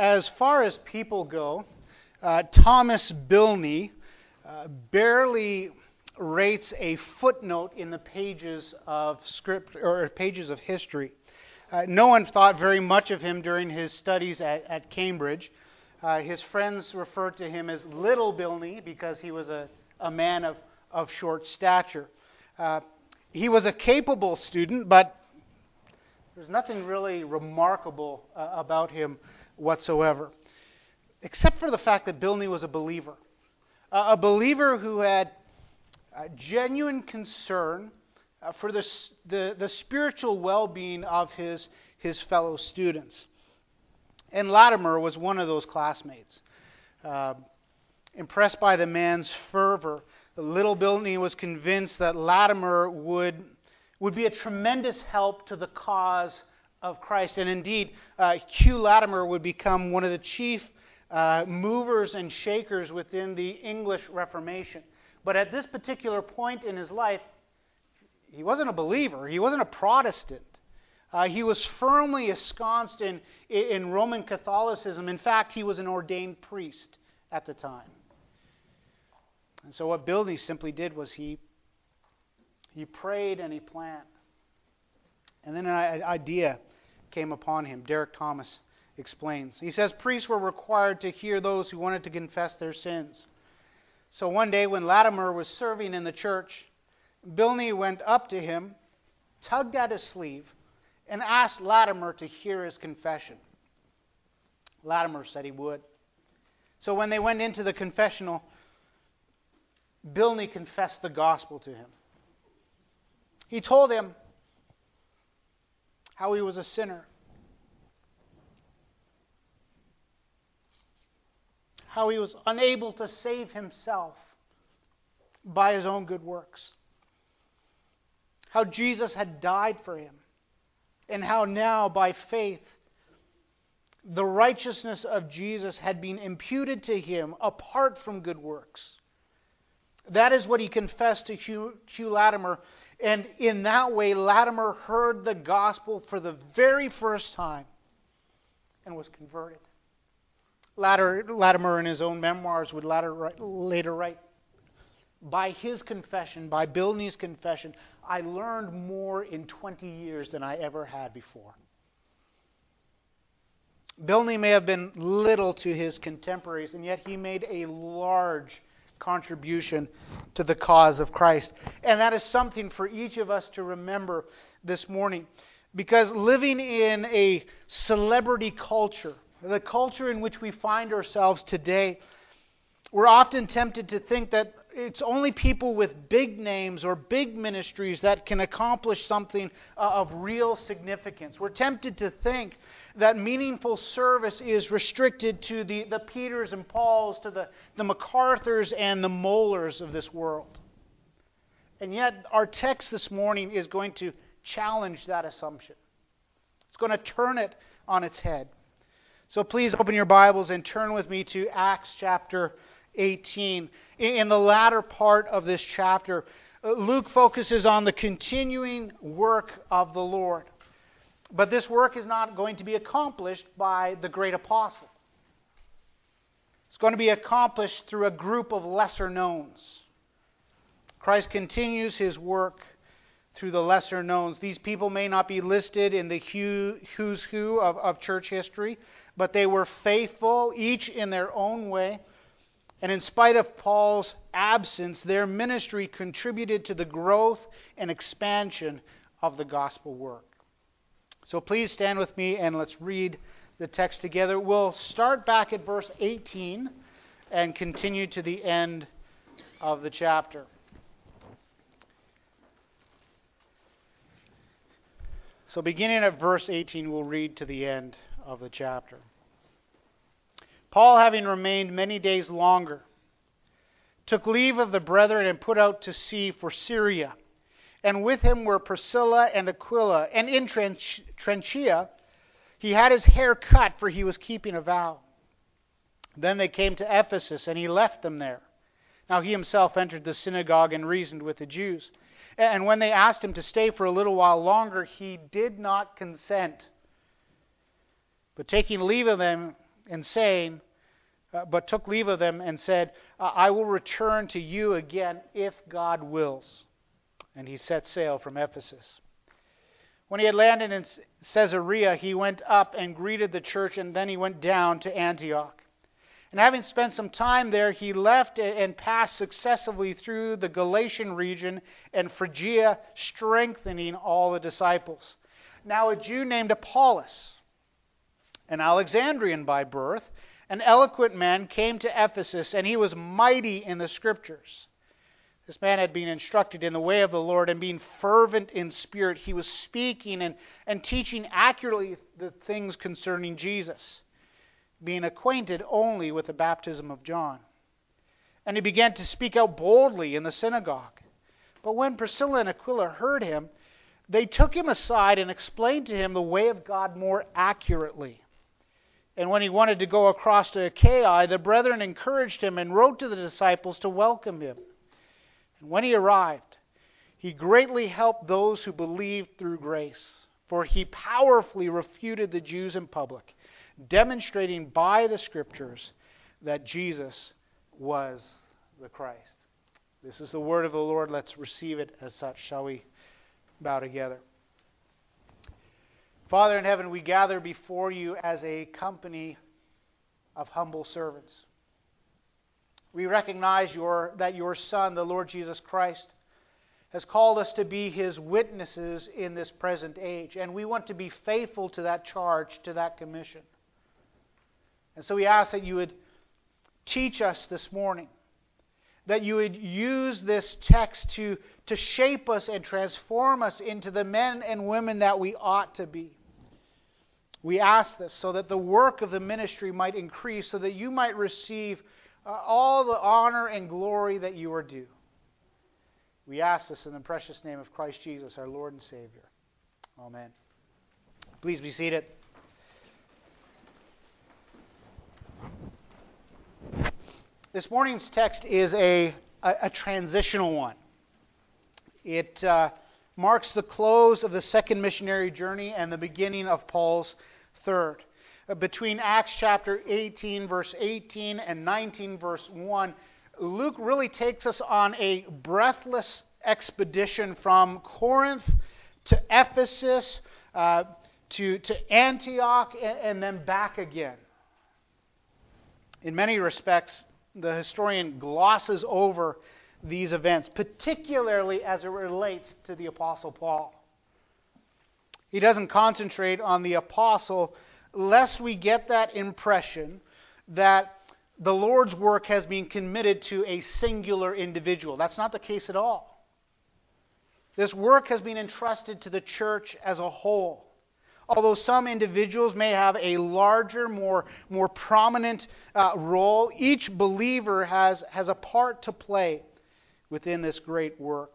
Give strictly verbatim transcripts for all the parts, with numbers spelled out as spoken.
as far as people go, uh, Thomas Bilney uh, barely rates a footnote in the pages of script or pages of history. Uh, no one thought very much of him during his studies at, at Cambridge. Uh, his friends referred to him as Little Bilney because he was a, a man of, of short stature. Uh, he was a capable student, but there's nothing really remarkable uh, about him whatsoever, except for the fact that Bilney was a believer. Uh, a believer who had a genuine concern uh, for the, the, the spiritual well-being of his, his fellow students. And Latimer was one of those classmates. Uh, impressed by the man's fervor, Little Bilney was convinced that Latimer would, would be a tremendous help to the cause of Christ. And indeed, uh, Hugh Latimer would become one of the chief uh, movers and shakers within the English Reformation. But at this particular point in his life, he wasn't a believer. He wasn't a Protestant. Uh, he was firmly ensconced in, in Roman Catholicism. In fact, he was an ordained priest at the time. And so what Bilney simply did was he, he prayed and he planned. And then an idea came upon him. Derek Thomas explains. He says priests were required to hear those who wanted to confess their sins. So one day when Latimer was serving in the church, Bilney went up to him, tugged at his sleeve, and asked Latimer to hear his confession. Latimer said he would. So when they went into the confessional, Bilney confessed the gospel to him. He told him how he was a sinner, how he was unable to save himself by his own good works, how Jesus had died for him, and how now, by faith, the righteousness of Jesus had been imputed to him apart from good works. That is what he confessed to Hugh, Hugh Latimer. And in that way, Latimer heard the gospel for the very first time and was converted. Latter, Latimer, in his own memoirs, would later, later write, by his confession, by Bilney's confession, I learned more in twenty years than I ever had before. Bilney may have been little to his contemporaries, and yet he made a large contribution to the cause of Christ. And that is something for each of us to remember this morning. Because living in a celebrity culture, the culture in which we find ourselves today, we're often tempted to think that it's only people with big names or big ministries that can accomplish something of real significance. We're tempted to think that meaningful service is restricted to the, the Peters and Pauls, to the, the MacArthurs and the Mollers of this world. And yet our text this morning is going to challenge that assumption. It's going to turn it on its head. So please open your Bibles and turn with me to Acts chapter eighteen. In the latter part of this chapter, Luke focuses on the continuing work of the Lord. But this work is not going to be accomplished by the great apostle. It's going to be accomplished through a group of lesser knowns. Christ continues his work through the lesser knowns. These people may not be listed in the who's who of, of church history, but they were faithful, each in their own way. And in spite of Paul's absence, their ministry contributed to the growth and expansion of the gospel work. So please stand with me and let's read the text together. We'll start back at verse eighteen and continue to the end of the chapter. So beginning at verse eighteen, we'll read to the end of the chapter. Paul, having remained many days longer, took leave of the brethren and put out to sea for Syria. And with him were Priscilla and Aquila. And in Trenchia he had his hair cut, for he was keeping a vow. Then they came to Ephesus, and he left them there. Now he himself entered the synagogue and reasoned with the Jews. And when they asked him to stay for a little while longer, he did not consent. But taking leave of them, and saying, uh, but took leave of them and said, I will return to you again if God wills. And he set sail from Ephesus. When he had landed in Caesarea, he went up and greeted the church, and then he went down to Antioch. And having spent some time there, he left and passed successively through the Galatian region and Phrygia, strengthening all the disciples. Now a Jew named Apollos, an Alexandrian by birth, an eloquent man, came to Ephesus, and he was mighty in the Scriptures. This man had been instructed in the way of the Lord, and being fervent in spirit, he was speaking and, and teaching accurately the things concerning Jesus, being acquainted only with the baptism of John. And he began to speak out boldly in the synagogue. But when Priscilla and Aquila heard him, they took him aside and explained to him the way of God more accurately. And when he wanted to go across to Achaia, the brethren encouraged him and wrote to the disciples to welcome him. And when he arrived, he greatly helped those who believed through grace, for he powerfully refuted the Jews in public, demonstrating by the Scriptures that Jesus was the Christ. This is the word of the Lord. Let's receive it as such. Shall we bow together? Father in heaven, we gather before you as a company of humble servants. We recognize your, that your Son, the Lord Jesus Christ, has called us to be His witnesses in this present age. And we want to be faithful to that charge, to that commission. And so we ask that you would teach us this morning, that you would use this text to, to shape us and transform us into the men and women that we ought to be. We ask this so that the work of the ministry might increase, so that you might receive uh, all the honor and glory that you are due. We ask this in the precious name of Christ Jesus, our Lord and Savior. Amen. Please be seated. This morning's text is a, a, a transitional one. It uh, marks the close of the second missionary journey and the beginning of Paul's third. Uh, between Acts chapter eighteen, verse eighteen, and nineteen, verse one, Luke really takes us on a breathless expedition from Corinth to Ephesus, uh, to, to Antioch, and, and then back again. In many respects, the historian glosses over these events, particularly as it relates to the Apostle Paul. He doesn't concentrate on the apostle, lest we get that impression that the Lord's work has been committed to a singular individual. That's not the case at all. This work has been entrusted to the church as a whole. Although some individuals may have a larger, more, more prominent uh, role, each believer has, has a part to play within this great work.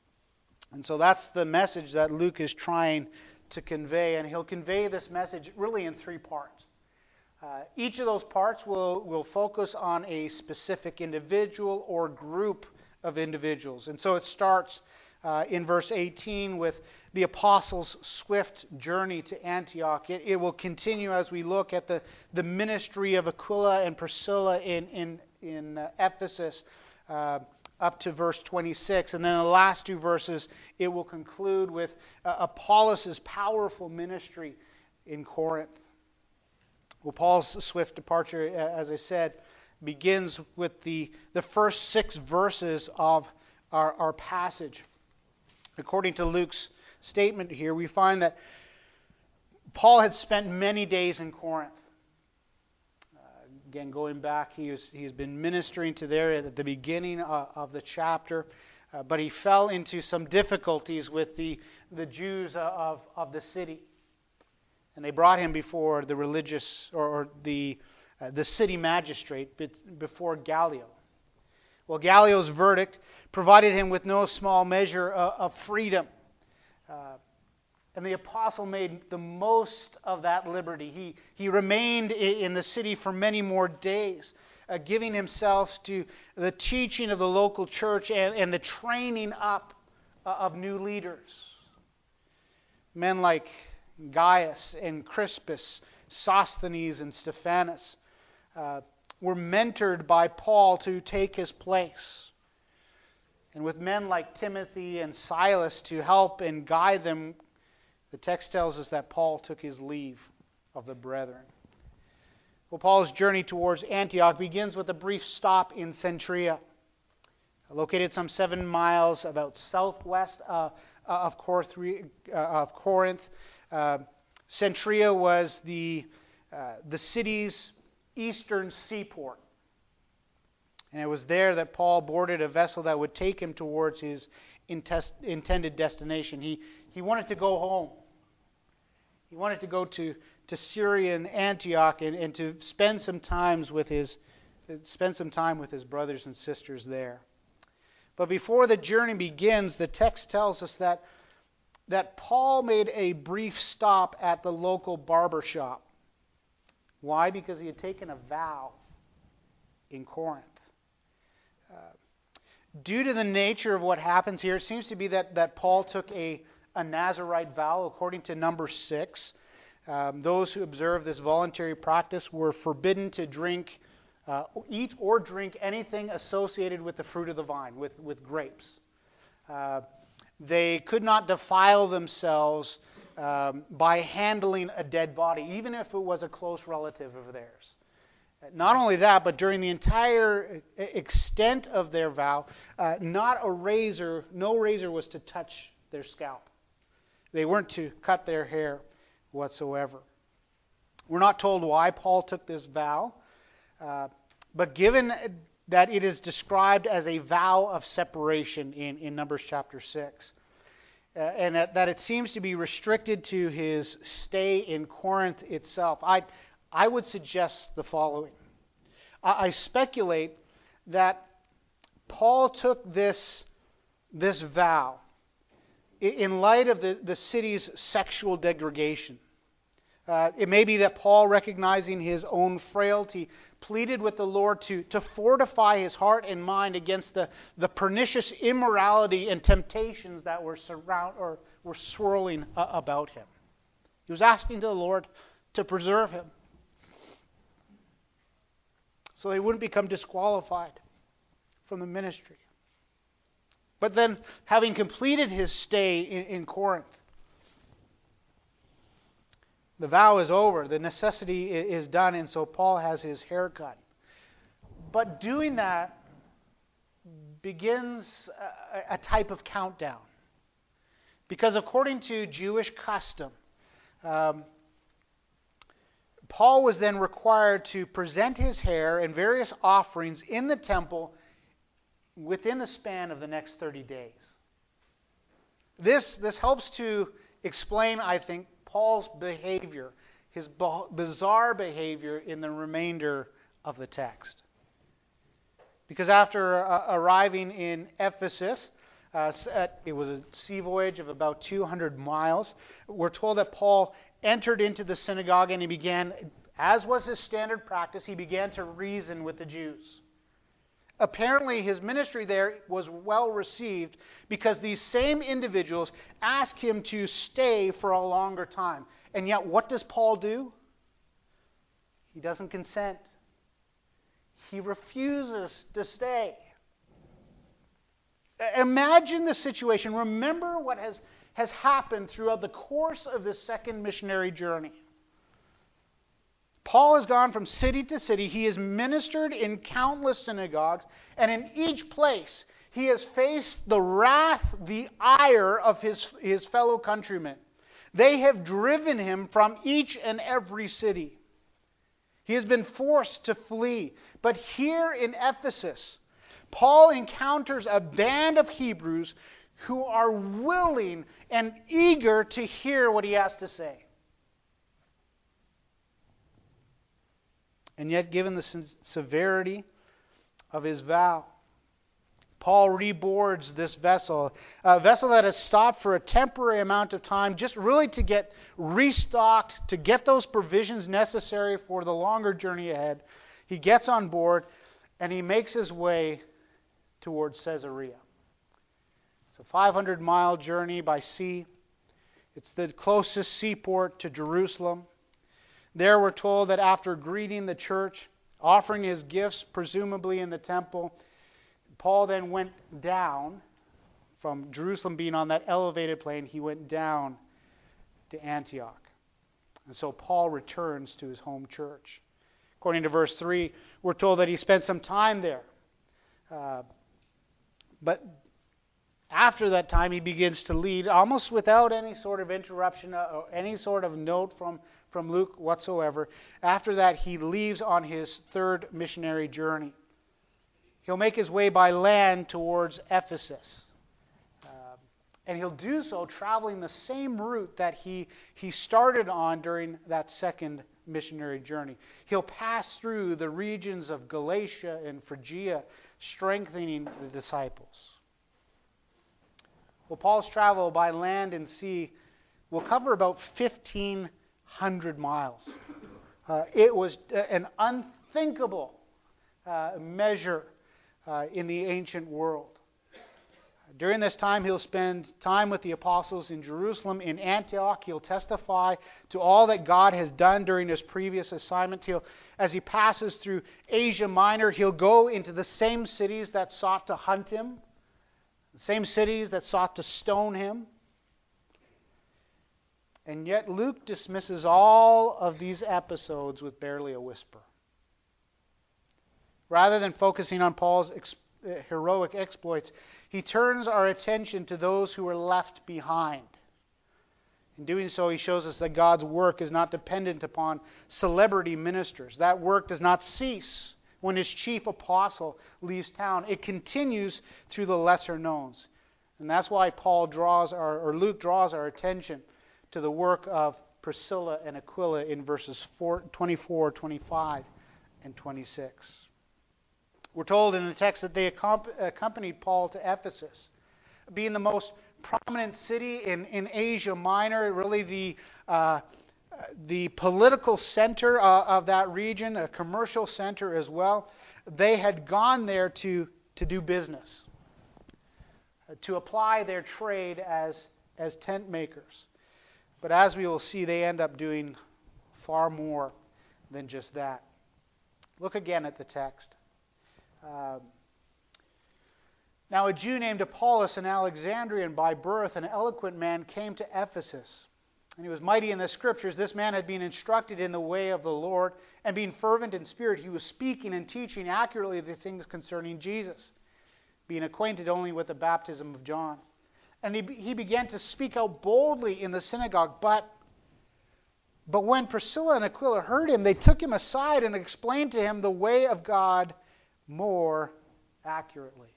And so that's the message that Luke is trying to convey. And he'll convey this message really in three parts. Uh, each of those parts will, will focus on a specific individual or group of individuals. And so it starts uh, in verse eighteen with the apostles' swift journey to Antioch. It, it will continue as we look at the, the ministry of Aquila and Priscilla in, in, in uh, Ephesus uh, up to verse twenty-six. And then the last two verses, it will conclude with uh, Apollos' powerful ministry in Corinth. Well, Paul's swift departure, as I said, begins with the, the first six verses of our, our passage. According to Luke's statement here, we find that Paul had spent many days in Corinth. Uh, again, going back, he was, he's been ministering to there at the beginning of, of the chapter, uh, but he fell into some difficulties with the, the Jews of, of the city. And they brought him before the religious, or, or the, uh, the city magistrate, before Gallio. Well, Gallio's verdict provided him with no small measure of, of freedom. Uh, and the apostle made the most of that liberty. He, he remained in the city for many more days, uh, giving himself to the teaching of the local church and, and the training up uh, of new leaders. Men like Gaius and Crispus, Sosthenes and Stephanas, uh, were mentored by Paul to take his place. And with men like Timothy and Silas to help and guide them, the text tells us that Paul took his leave of the brethren. Well, Paul's journey towards Antioch begins with a brief stop in Cenchrea, located some seven miles about southwest uh, of Corinth. Uh, Cenchrea was the uh, the city's eastern seaport. And it was there that Paul boarded a vessel that would take him towards his intest- intended destination. He, he wanted to go home. He wanted to go to, to Syria and Antioch and, and to spend some times with his spend some time with his brothers and sisters there. But before the journey begins, the text tells us that that Paul made a brief stop at the local barber shop. Why? Because he had taken a vow in Corinth. Uh, due to the nature of what happens here, it seems to be that, that Paul took a, a Nazirite vow according to number six. Um, those who observe this voluntary practice were forbidden to drink, uh, eat or drink anything associated with the fruit of the vine, with, with grapes. Uh, they could not defile themselves um, by handling a dead body, even if it was a close relative of theirs. Not only that, but during the entire extent of their vow, uh, not a razor, no razor was to touch their scalp. They weren't to cut their hair whatsoever. We're not told why Paul took this vow, uh, but given that it is described as a vow of separation in, in Numbers chapter six, uh, and that, that it seems to be restricted to his stay in Corinth itself, I I would suggest the following. I speculate that Paul took this, this vow in light of the, the city's sexual degradation. Uh, it may be that Paul, recognizing his own frailty, pleaded with the Lord to, to fortify his heart and mind against the, the pernicious immorality and temptations that were surround or were swirling uh, about him. He was asking the Lord to preserve him, so they wouldn't become disqualified from the ministry. But then, having completed his stay in, in Corinth, the vow is over, the necessity is done, and so Paul has his hair cut. But doing that begins a, a type of countdown. Because according to Jewish custom, um, Paul was then required to present his hair and various offerings in the temple within the span of the next thirty days. This, this helps to explain, I think, Paul's behavior, his bizarre behavior in the remainder of the text. Because after uh, arriving in Ephesus, uh, it was a sea voyage of about two hundred miles, we're told that Paul entered into the synagogue and he began, as was his standard practice, he began to reason with the Jews. Apparently his ministry there was well received because these same individuals asked him to stay for a longer time. And yet what does Paul do? He doesn't consent. He refuses to stay. Imagine the situation. Remember what has has happened throughout the course of this second missionary journey. Paul has gone from city to city. He has ministered in countless synagogues, and in each place he has faced the wrath, the ire of his, his fellow countrymen. They have driven him from each and every city. He has been forced to flee. But here in Ephesus, Paul encounters a band of Hebrews who are willing and eager to hear what he has to say. And yet, given the severity of his vow, Paul reboards this vessel, a vessel that has stopped for a temporary amount of time, just really to get restocked, to get those provisions necessary for the longer journey ahead. He gets on board and he makes his way towards Caesarea. It's a five hundred mile journey by sea. It's the closest seaport to Jerusalem. There we're told that after greeting the church, offering his gifts, presumably in the temple. Paul then went down from Jerusalem, being on that elevated plane. He went down to Antioch. And so Paul returns to his home church. According to verse three, we're told that he spent some time there. Uh, but after that time, he begins to lead, almost without any sort of interruption or any sort of note from, from Luke whatsoever. After that, he leaves on his third missionary journey. He'll make his way by land towards Ephesus. Uh, and he'll do so traveling the same route that he, he started on during that second missionary journey. He'll pass through the regions of Galatia and Phrygia, strengthening the disciples. Well, Paul's travel by land and sea will cover about fifteen hundred miles. Uh, it was an unthinkable uh, measure uh, in the ancient world. During this time, he'll spend time with the apostles in Jerusalem. In Antioch, he'll testify to all that God has done during his previous assignment. He'll, as he passes through Asia Minor, he'll go into the same cities that sought to hunt him, the same cities that sought to stone him. And yet Luke dismisses all of these episodes with barely a whisper. Rather than focusing on Paul's ex- heroic exploits, he turns our attention to those who are left behind. In doing so, he shows us that God's work is not dependent upon celebrity ministers. That work does not cease when his chief apostle leaves town. It continues through the lesser knowns. And that's why Paul draws our, or Luke draws our attention to the work of Priscilla and Aquila in verses twenty-four, twenty-five, and twenty-six. We're told in the text that they accompanied Paul to Ephesus, being the most prominent city in, in Asia Minor, really the uh, the political center uh, of that region, a commercial center as well. They had gone there to, to do business, to apply their trade as, as tent makers. But as we will see, they end up doing far more than just that. Look again at the text. Um, now a Jew named Apollos, an Alexandrian by birth, an eloquent man, came to Ephesus. And he was mighty in the Scriptures. This man had been instructed in the way of the Lord, and being fervent in spirit, he was speaking and teaching accurately the things concerning Jesus, being acquainted only with the baptism of John. And he, he began to speak out boldly in the synagogue. But, but when Priscilla and Aquila heard him, they took him aside and explained to him the way of God more accurately.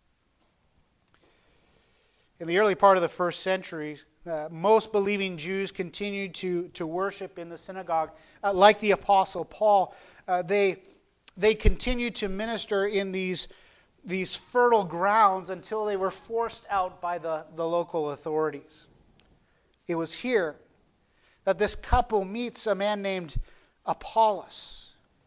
In the early part of the first century, uh, most believing Jews continued to, to worship in the synagogue. Uh, like the Apostle Paul, uh, they, they continued to minister in these, these fertile grounds until they were forced out by the, the local authorities. It was here that this couple meets a man named Apollos.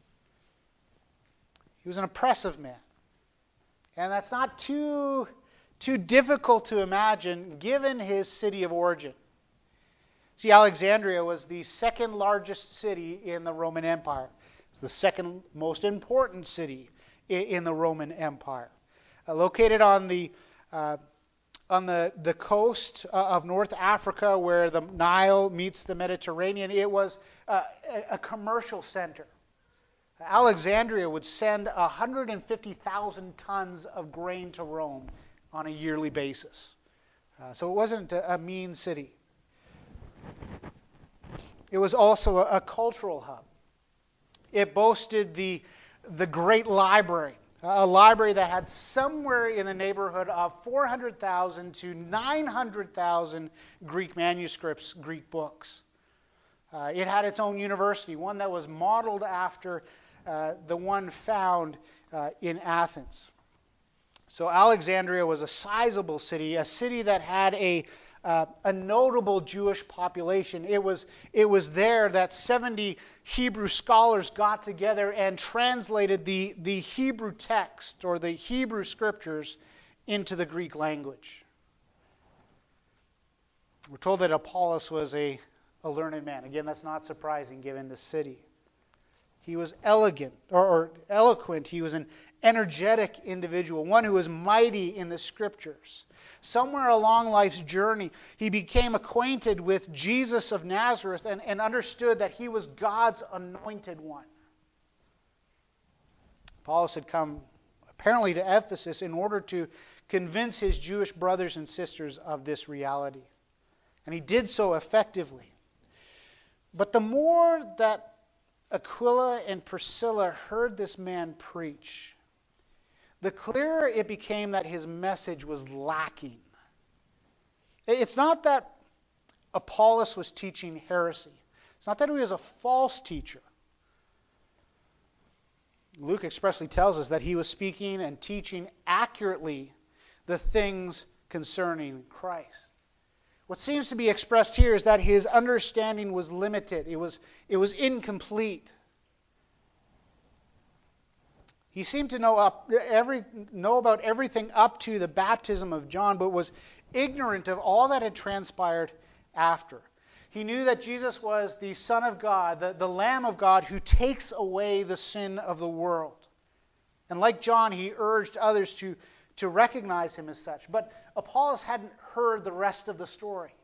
He was an oppressive man. And that's not too, too difficult to imagine given his city of origin. See, Alexandria was the second largest city in the Roman Empire. It's the second most important city in, in the Roman Empire. Uh, located on the uh, on the, the coast uh, of North Africa where the Nile meets the Mediterranean, it was uh, a, a commercial center. Alexandria would send one hundred fifty thousand tons of grain to Rome on a yearly basis. Uh, so it wasn't a, a mean city. It was also a, a cultural hub. It boasted the, the great library, a library that had somewhere in the neighborhood of four hundred thousand to nine hundred thousand Greek manuscripts, Greek books. Uh, it had its own university, one that was modeled after Uh, the one found uh, in Athens. So Alexandria was a sizable city, a city that had a uh, a notable Jewish population. It was it was there that seventy Hebrew scholars got together and translated the the Hebrew text or the Hebrew scriptures into the Greek language. We're told that Apollos was a, a learned man. Again, that's not surprising given the city. He was elegant or, or eloquent. He was an energetic individual, one who was mighty in the Scriptures. Somewhere along life's journey, he became acquainted with Jesus of Nazareth and, and understood that he was God's anointed one. Apollos had come apparently to Ephesus in order to convince his Jewish brothers and sisters of this reality. And he did so effectively. But the more that Aquila and Priscilla heard this man preach, the clearer it became that his message was lacking. It's not that Apollos was teaching heresy. It's not that he was a false teacher. Luke expressly tells us that he was speaking and teaching accurately the things concerning Christ. What seems to be expressed here is that his understanding was limited. It was, it was incomplete. He seemed to know up every know about everything up to the baptism of John, but was ignorant of all that had transpired after. He knew that Jesus was the Son of God, the, the Lamb of God who takes away the sin of the world. And like John, he urged others to, to recognize him as such. But Apollos hadn't heard the rest of the story.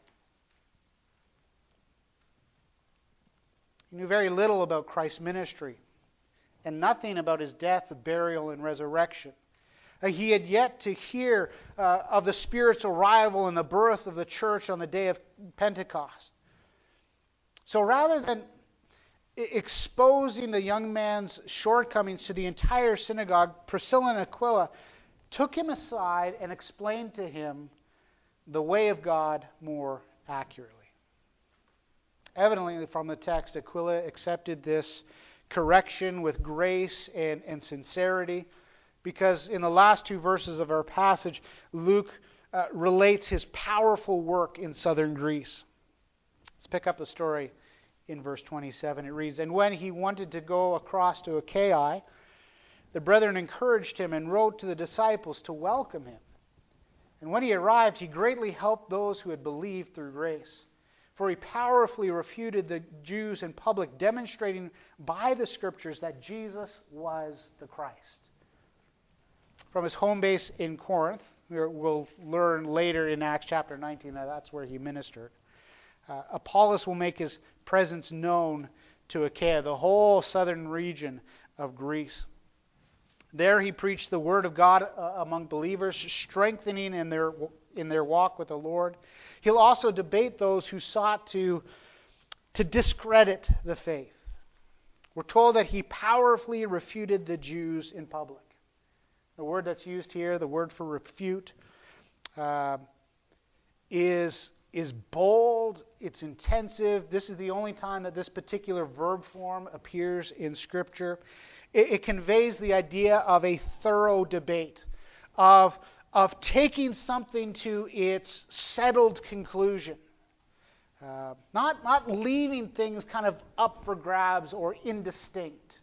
He knew very little about Christ's ministry and nothing about his death, burial, and resurrection. Uh, he had yet to hear uh, of the Spirit's arrival and the birth of the church on the day of Pentecost. So rather than exposing the young man's shortcomings to the entire synagogue, Priscilla and Aquila took him aside and explained to him the way of God more accurately. Evidently, from the text, Aquila accepted this correction with grace and, and sincerity, because in the last two verses of our passage, Luke uh, relates his powerful work in southern Greece. Let's pick up the story in verse twenty-seven. It reads, "And when he wanted to go across to Achaia, the brethren encouraged him and wrote to the disciples to welcome him. And when he arrived, he greatly helped those who had believed through grace. For he powerfully refuted the Jews in public, demonstrating by the Scriptures that Jesus was the Christ." From his home base in Corinth, we'll learn later in Acts chapter nineteen that that's where he ministered. Uh, Apollos will make his presence known to Achaia, the whole southern region of Greece. There he preached the word of God uh, among believers, strengthening in their in their walk with the Lord. He'll also debate those who sought to, to discredit the faith. We're told that he powerfully refuted the Jews in public. The word that's used here, the word for refute, uh, is, is bold, it's intensive. This is the only time that this particular verb form appears in Scripture. It, it conveys the idea of a thorough debate, of of taking something to its settled conclusion. Uh, not, not leaving things kind of up for grabs or indistinct.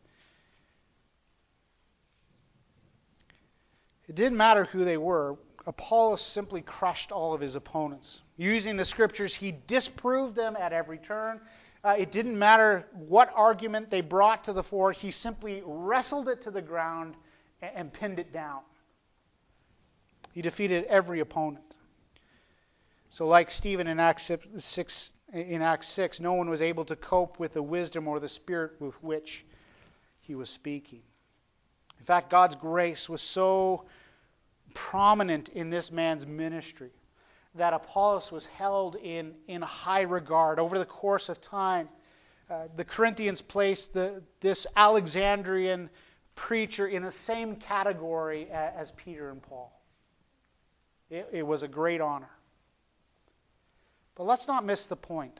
It didn't matter who they were. Apollos simply crushed all of his opponents. Using the Scriptures, he disproved them at every turn. Uh, it didn't matter what argument they brought to the fore. He simply wrestled it to the ground and, and pinned it down. He defeated every opponent. So like Stephen in Acts six, in Acts six, no one was able to cope with the wisdom or the spirit with which he was speaking. In fact, God's grace was so prominent in this man's ministry that Apollos was held in, in high regard. Over the course of time, uh, the Corinthians placed the, this Alexandrian preacher in the same category as, as Peter and Paul. It, it was a great honor. But let's not miss the point.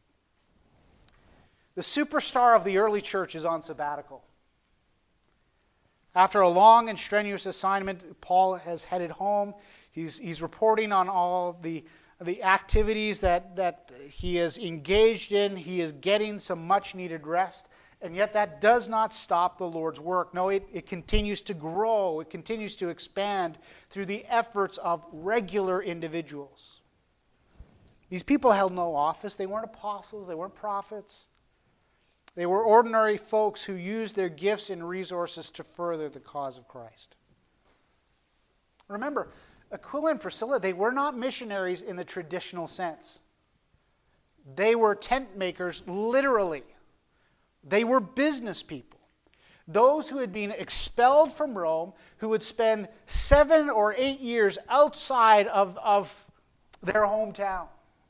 The superstar of the early church is on sabbatical. After a long and strenuous assignment, Paul has headed home. He's, he's reporting on all the, the activities that, that he is engaged in. He is getting some much-needed rest. And yet that does not stop the Lord's work. No, it, it continues to grow. It continues to expand through the efforts of regular individuals. These people held no office. They weren't apostles. They weren't prophets. They were ordinary folks who used their gifts and resources to further the cause of Christ. Remember, Aquila and Priscilla, they were not missionaries in the traditional sense. They were tent makers, literally. They were business people. Those who had been expelled from Rome, who would spend seven or eight years outside of, of their hometown.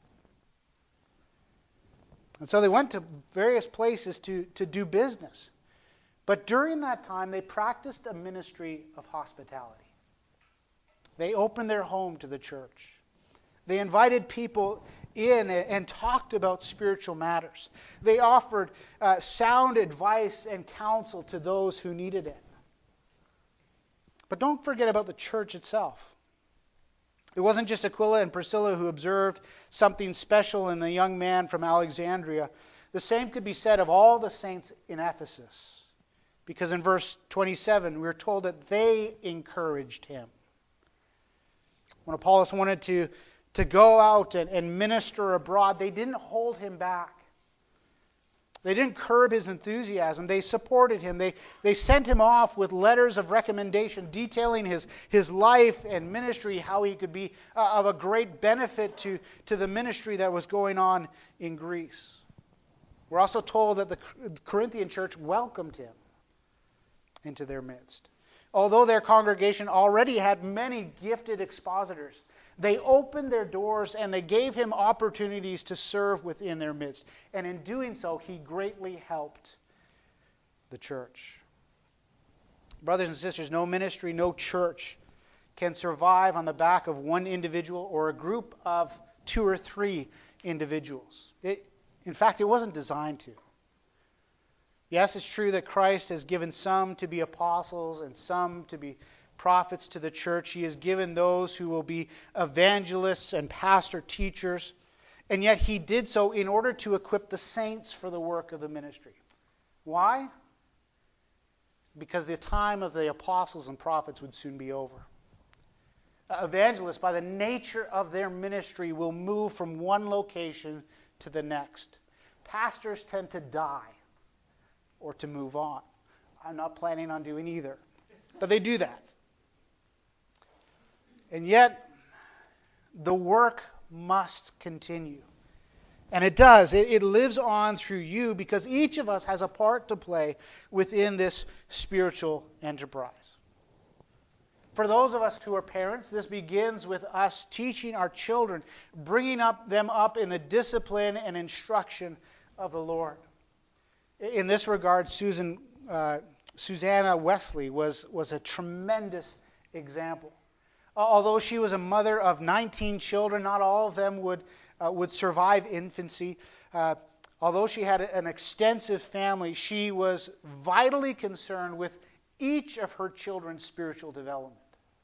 And so they went to various places to, to do business. But during that time, they practiced a ministry of hospitality. They opened their home to the church. They invited people in and talked about spiritual matters. They offered uh, sound advice and counsel to those who needed it. But don't forget about the church itself. It wasn't just Aquila and Priscilla who observed something special in the young man from Alexandria. The same could be said of all the saints in Ephesus. Because in verse twenty-seven, we're told that they encouraged him. When Apollos wanted to, to go out and, and minister abroad, they didn't hold him back. They didn't curb his enthusiasm. They supported him. They, they sent him off with letters of recommendation detailing his, his life and ministry, how he could be uh, of a great benefit to, to the ministry that was going on in Greece. We're also told that the Corinthian church welcomed him into their midst. Although their congregation already had many gifted expositors, they opened their doors and they gave him opportunities to serve within their midst. And in doing so, he greatly helped the church. Brothers and sisters, no ministry, no church can survive on the back of one individual or a group of two or three individuals. It, in fact, it wasn't designed to. Yes, it's true that Christ has given some to be apostles and some to be prophets to the church. He has given those who will be evangelists and pastor teachers. And yet he did so in order to equip the saints for the work of the ministry. Why? Because the time of the apostles and prophets would soon be over. Evangelists, by the nature of their ministry, will move from one location to the next. Pastors tend to die or to move on. I'm not planning on doing either. But they do that. And yet, the work must continue. And it does. It, it lives on through you because each of us has a part to play within this spiritual enterprise. For those of us who are parents, this begins with us teaching our children, bringing up them up in the discipline and instruction of the Lord. In this regard, Susan, uh, Susanna Wesley was, was a tremendous example. Although she was a mother of nineteen children, not all of them would, uh, would survive infancy. Uh, although she had an extensive family, she was vitally concerned with each of her children's spiritual development.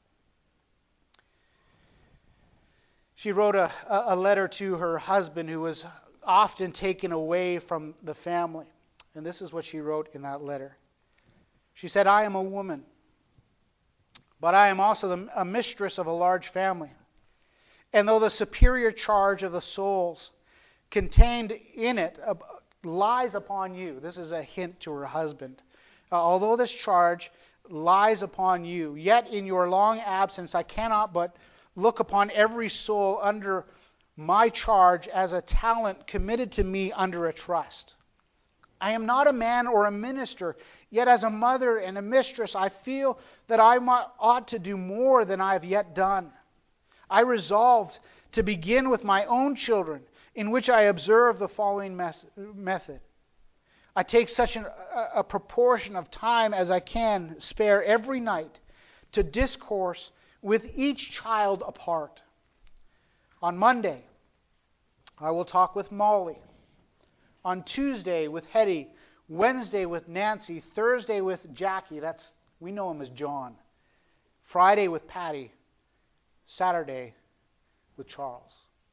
She wrote a, a letter to her husband who was often taken away from the family. And this is what she wrote in that letter. She said, I am a woman, but I am also the, a mistress of a large family. And though the superior charge of the souls contained in it uh, lies upon you, this is a hint to her husband, uh, although this charge lies upon you, yet in your long absence I cannot but look upon every soul under my charge as a talent committed to me under a trust. I am not a man or a minister, yet as a mother and a mistress, I feel that I ought to do more than I have yet done. I resolved to begin with my own children, in which I observe the following mes- method. I take such an, a, a proportion of time as I can spare every night to discourse with each child apart. On Monday, I will talk with Molly. On Tuesday with Hetty, Wednesday with Nancy, Thursday with Jackie, that's we know him as John. Friday with Patty, Saturday with Charles.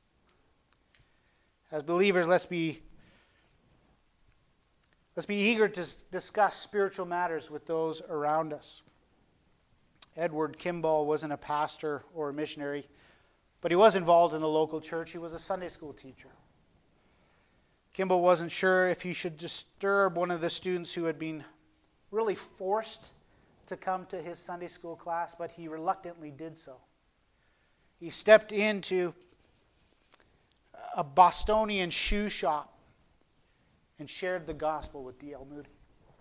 As believers, let's be let's be eager to discuss spiritual matters with those around us. Edward Kimball wasn't a pastor or a missionary, but he was involved in the local church. He was a Sunday school teacher. Kimball wasn't sure if he should disturb one of the students who had been really forced to come to his Sunday school class, but he reluctantly did so. He stepped into a Bostonian shoe shop and shared the gospel with D L Moody.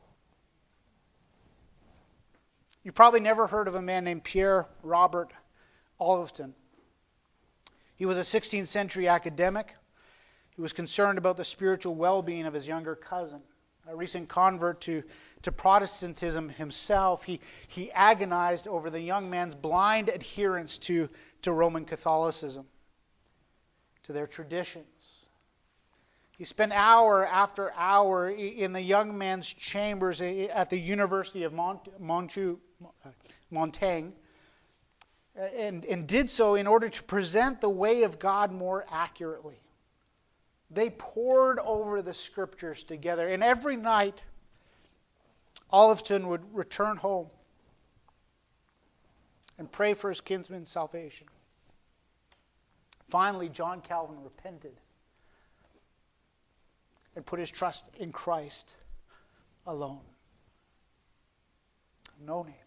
You've probably never heard of a man named Pierre Robert Oliveton. He was a sixteenth century academic. He was concerned about the spiritual well-being of his younger cousin. A recent convert to, to Protestantism himself, he, he agonized over the young man's blind adherence to, to Roman Catholicism, to their traditions. He spent hour after hour in the young man's chambers at the University of Mont, Montu, Montaigne, and, and did so in order to present the way of God more accurately. They pored over the Scriptures together, and every night Oliveton would return home and pray for his kinsman's salvation. Finally, John Calvin repented and put his trust in Christ alone. No name.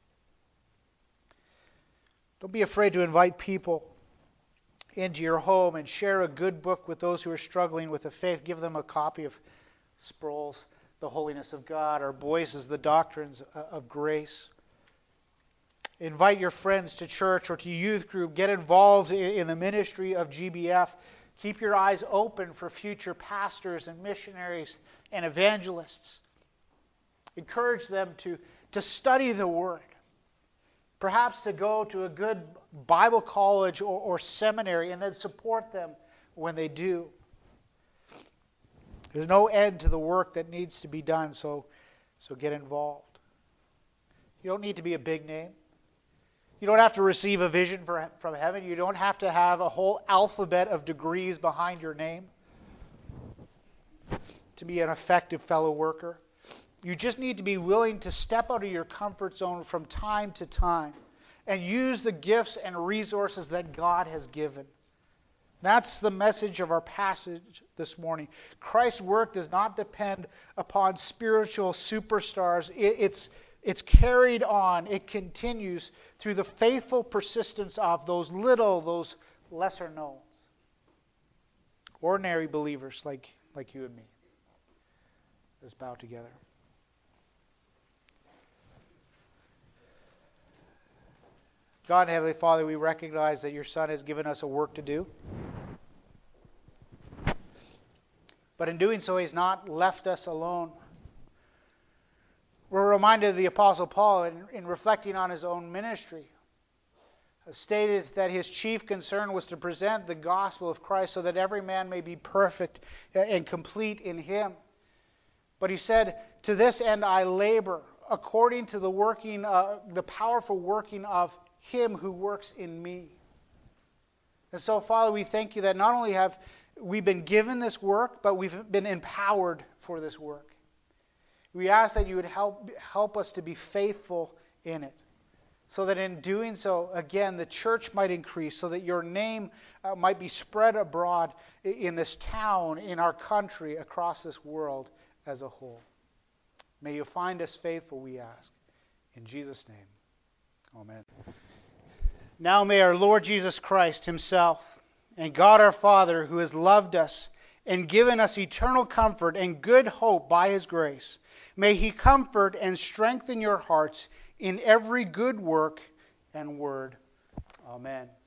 Don't be afraid to invite people into your home and share a good book with those who are struggling with the faith. Give them a copy of Sproul's The Holiness of God or Boyce's The Doctrines of Grace. Invite your friends to church or to youth group. Get involved in the ministry of G B F. Keep your eyes open for future pastors and missionaries and evangelists. Encourage them to, to study the Word. Perhaps to go to a good Bible college or, or seminary, and then support them when they do. There's no end to the work that needs to be done, so, so get involved. You don't need to be a big name. You don't have to receive a vision for, from heaven. You don't have to have a whole alphabet of degrees behind your name to be an effective fellow worker. You just need to be willing to step out of your comfort zone from time to time and use the gifts and resources that God has given. That's the message of our passage this morning. Christ's work does not depend upon spiritual superstars. It's, it's carried on. It continues through the faithful persistence of those little, those lesser knowns. Ordinary believers like, like you and me. Let's bow together. God and Heavenly Father, we recognize that your Son has given us a work to do. But in doing so, He's not left us alone. We're reminded of the Apostle Paul in, in reflecting on his own ministry. Stated that his chief concern was to present the gospel of Christ so that every man may be perfect and complete in Him. But he said, to this end I labor, according to the working, uh, the powerful working of Him who works in me. And so, Father, we thank you that not only have we been given this work, but we've been empowered for this work. We ask that you would help, help us to be faithful in it, so that in doing so, again, the church might increase, so that your name uh, might be spread abroad in this town, in our country, across this world as a whole. May you find us faithful, we ask. In Jesus' name, amen. Now may our Lord Jesus Christ Himself and God our Father, who has loved us and given us eternal comfort and good hope by His grace, may He comfort and strengthen your hearts in every good work and word. Amen.